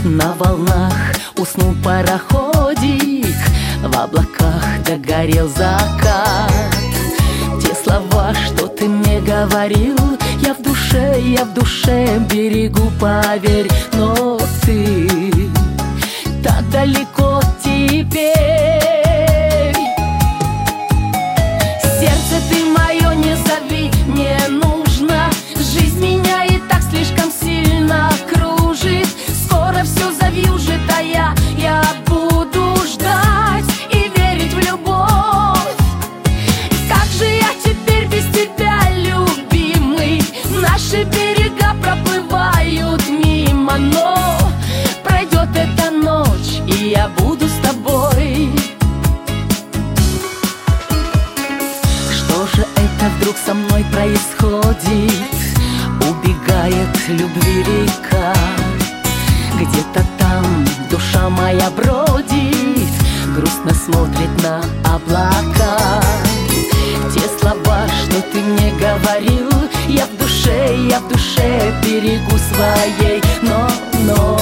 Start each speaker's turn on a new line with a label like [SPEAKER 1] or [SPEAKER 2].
[SPEAKER 1] На волнах уснул пароходик, в облаках догорел закат. Те слова, что ты мне говорил, я в душе берегу, поверь. Но ты так далеко теперь. Сердце ты мое не зови, не нужно. Жизнь меня и так слишком сильно кружит. Скоро все завьюжит, а я буду ждать и верить в любовь. Как же я теперь без тебя, любимый? Наши берега проплывают мимо, но пройдет эта ночь, и я буду с тобой. Что же это вдруг со мной происходит? Убегает любви река, где-то там душа моя бродит, грустно смотрит на облака. Те слова, что ты мне говорил, я в душе берегу своей. Но